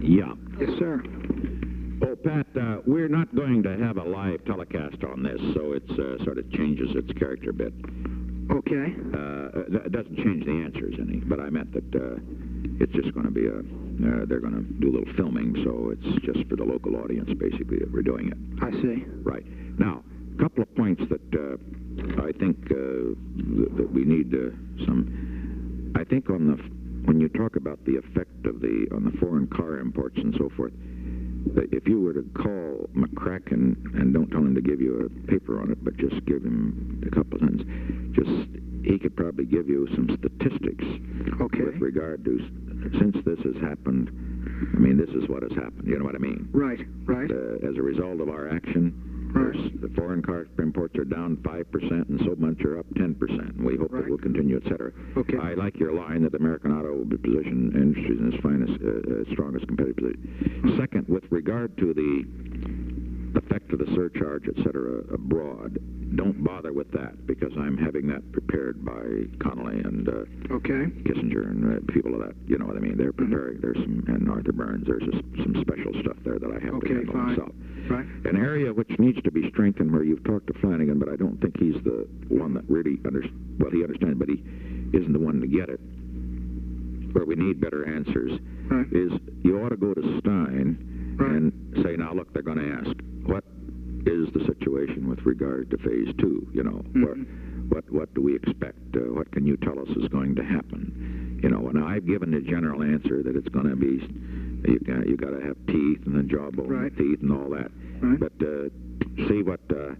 Yeah. Yes, sir. Oh, Pat, we're not going to have a live telecast on this, so it sort of changes its character a bit. Okay. It doesn't change the answers any, but I meant that it's just going to be they're going to do a little filming, so it's just for the local audience, basically, that we're doing it. I see. Right. Now, a couple of points that I think that we need some... I think when you talk about the effect of on the foreign car imports and so forth, that if you were to call McCracken, and don't tell him to give you a paper on it, but just give him a couple of sentences, he could probably give you some statistics with regard to, since this has happened, I mean, this is what has happened, you know what I mean? Right, right. As a result of our action, the foreign car imports are down 5%, and so much are up 10%. And we hope it will continue, etc. Okay. I like your line that the American auto will be positioned industries in its finest, strongest competitive position. Second, with regard to the effect of the surcharge, etc., abroad, don't bother with that, because I'm having that prepared by Connolly and Kissinger and people of that. You know what I mean? They're preparing. There's some, and Arthur Burns. There's some special stuff there that I have to handle myself. Right. An area which needs to be strengthened, where you've talked to Flanagan, but I don't think he's the one that really he understands, but he isn't the one to get it. Where we need better answers is you ought to go to Stein and say, now look, they're going to ask, what is the situation with regard to phase 2? You know, what do we expect? What can you tell us is going to happen? You know, and I've given the general answer that it's going to be, you got to have teeth and then jawbone teeth and all that. But see what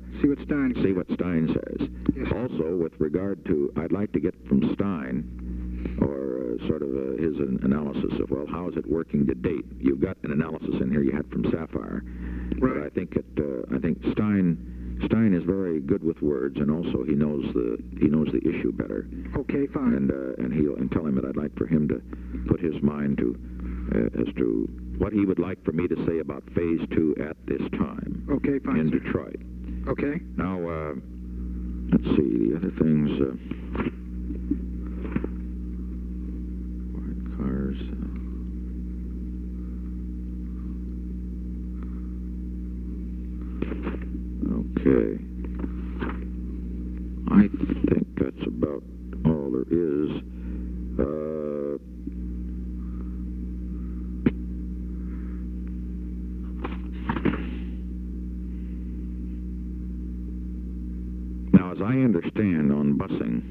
Stein says. Yes. Also, with regard to, I'd like to get from Stein or sort of his analysis of, well, how is it working to date? You've got an analysis in here you had from Sapphire, but I think Stein is very good with words, and also he knows the issue better. Okay, fine. And tell him that I'd like for him to put his mind to as to what he would like for me to say about phase 2 at this time. Okay, fine. In Detroit. Okay. Now, let's see the other things. White cars. Okay. I think that's about all there is. Now, as I understand on busing,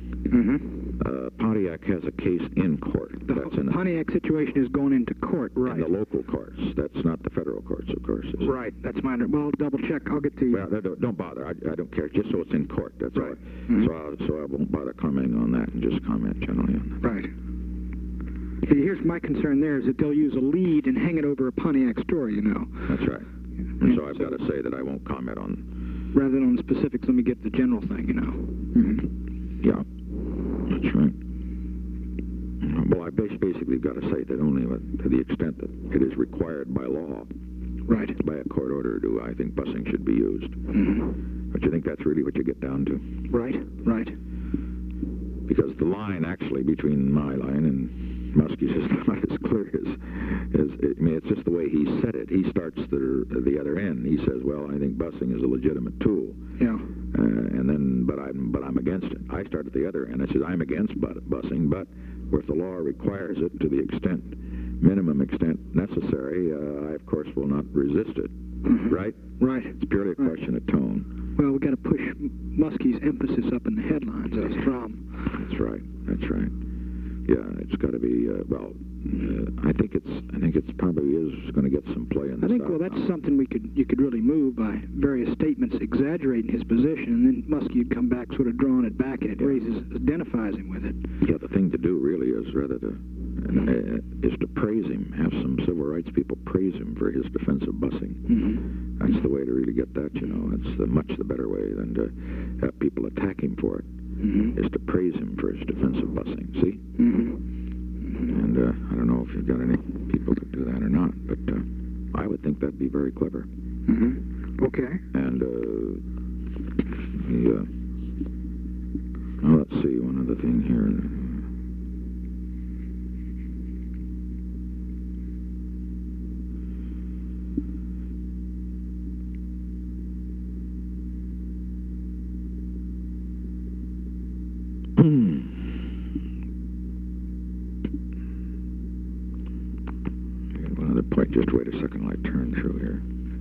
Pontiac has a case in court. The Pontiac situation is going into court, right? In the local courts. That's not the federal courts, of course. Right. That's my well, double check. I'll get to you. Well, don't bother. I don't care. Just so it's in court. That's all. So I won't bother commenting on that and just comment generally on that. Right. See, here's my concern there is that they'll use a lead and hang it over a Pontiac story, you know. That's right. And so I've got to say that I won't comment on... Rather than on specifics, let me get the general thing, you know. Yeah. That's right. Well, I basically got to say that only to the extent that it is required by law, by a court order, do I think busing should be used. But you think that's really what you get down to? Right. Because the line, actually, between my line and Muskie's is not as clear as I mean, it's just the way he said it. He starts the other end. He says, well, I think busing is a legitimate tool. Yeah. And then, but I'm against it. I start at the other end. I said, I'm against busing, but if the law requires it to the minimum extent necessary, I, of course, will not resist it. Right? Right. It's purely a question of tone. Well, we've got to push Muskie's emphasis up in the headlines. That's the problem. That's right. Yeah, it's got to be, I think it probably is going to get some play in the South. Well, that's something you could really move by various statements exaggerating his position, and then Muskie would come back sort of drawing it back and identifies him with it. Yeah, the thing to do really is is to praise him, have some civil rights people praise him for his defense of busing. That's the way to really get that, you know. It's much the better way than to have people attack him for it, is to praise him for his defense of busing, see? And I don't know if you've got any people that do that or not, but I would think that'd be very clever. Okay. And let's see, one other thing here. One other point. Just wait a second while I turn through here.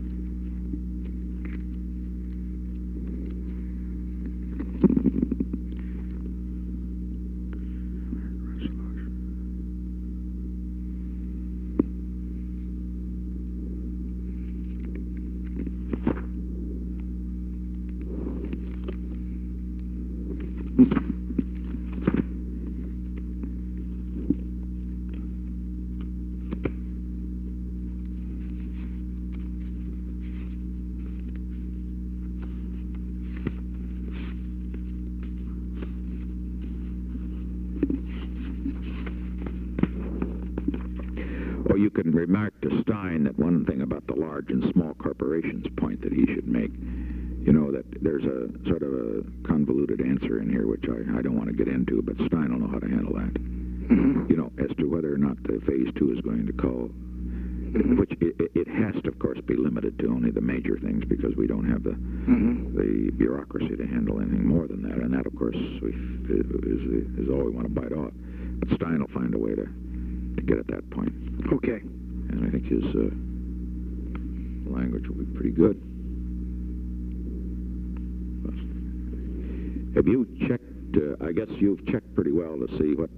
Or you can remark to Stein that one thing about the large and small corporations point that he should make, you know, that there's a sort of a convoluted answer in here, which I don't want to get into, but Stein will know how to handle that. You know, as to whether or not the Phase 2 is going to call, which it has to, of course, be limited to only the major things because we don't have the bureaucracy to handle anything more than that. And that, of course, is all we want to bite off. But Stein will find a way to get at that point. Okay. And I think his language will be pretty good. Have you checked, I guess you've checked pretty well to see what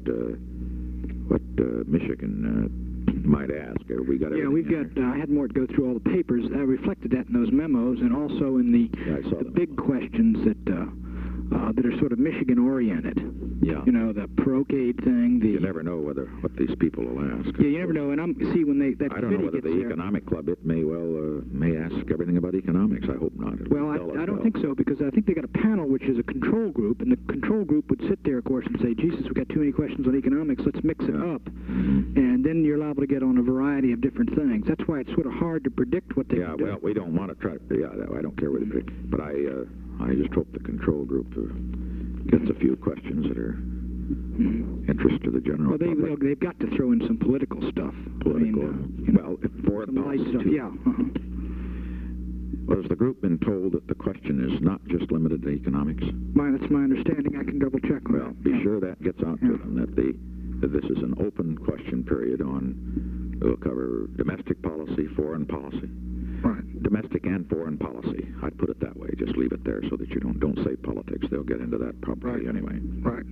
Michigan might ask. Have we got everything? Yeah, we've got, I had more to go through all the papers. I reflected that in those memos and also in the big questions that are sort of Michigan-oriented. Yeah. You know, the Procade thing. You never know what these people will ask. Yeah, you never know. And when that I don't know whether the Economic Club, it may ask everything about economics. I hope not. Well, I don't think so, because I think they got a panel which is a control group, and the control group would sit there, of course, and say, Jesus, we've got too many questions on economics, let's mix it up. And then you're liable to get on a variety of different things. That's why it's sort of hard to predict what they do. Yeah, well, we don't want to try. I don't care what they predict. But I just hope the control group gets a few questions that are interest to the general public. Well, they've got to throw in some political stuff. Political. Well, foreign policy, stuff. too. Yeah. Well, has the group been told that the question is not just limited to economics? That's my understanding. I can double check on that. Well, be sure that gets out to them, that this is an open question period we'll cover domestic policy, foreign policy. Right. Domestic and foreign policy. I'd put it that way. Just leave it there so that you don't say politics. They'll get into that probably anyway. Right.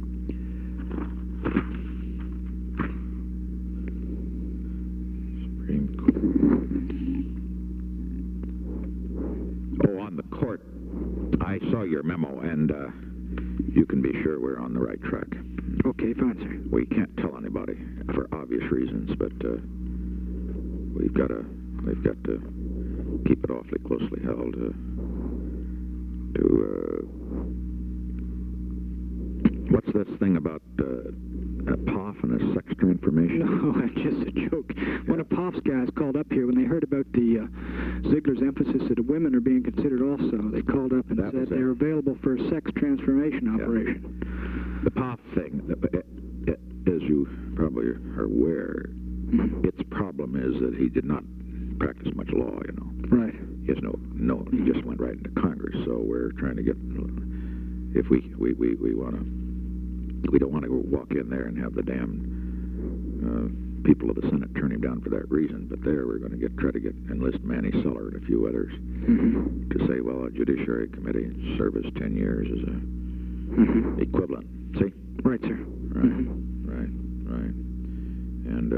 Supreme Court. Oh, on the court, I saw your memo, and you can be sure we're on the right track. Okay, fine, sir. We can't tell anybody for obvious reasons, but we've got to keep it awfully closely held. What's this thing about POF and his sex transformation? No, that's just a joke. One of POF's guys called up here when they heard about the Ziegler's emphasis that women are being considered also. They called up and said they're available for a sex transformation operation. The POF thing, as you probably are aware, its problem is that he did not practice much law, you know. Right. He has he just went right into Congress, so we're trying to get, if we want to, we don't want to walk in there and have the damn people of the Senate turn him down for that reason, but there we're going to try to enlist Manny Seller and a few others to say, well, a Judiciary Committee service 10 years is a equivalent. See? Right, sir. Right, right. And,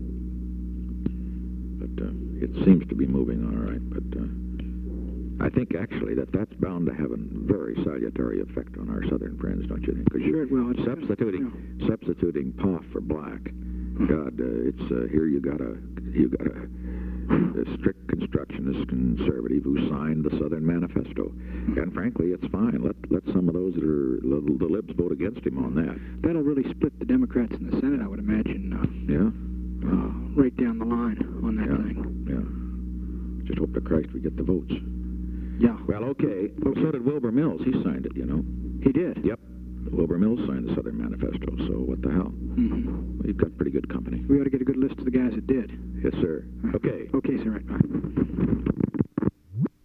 it seems to be moving all right, but I think actually that's bound to have a very salutary effect on our southern friends, don't you think? Sure it will. Substituting POF for black, God, it's here you got a strict constructionist conservative who signed the Southern Manifesto, and frankly, it's fine. Let some of those that are the libs vote against him on that. That'll really split the Democrats in the Senate, I would imagine. Right down the line on that thing. Yeah. Just hope to Christ we get the votes. Yeah. Well, okay. So did Wilbur Mills. He signed it, you know. He did? Yep. Wilbur Mills signed the Southern Manifesto, so what the hell? We've got pretty good company. We ought to get a good list of the guys that did. Yes, sir. Okay. Okay, sir. Right.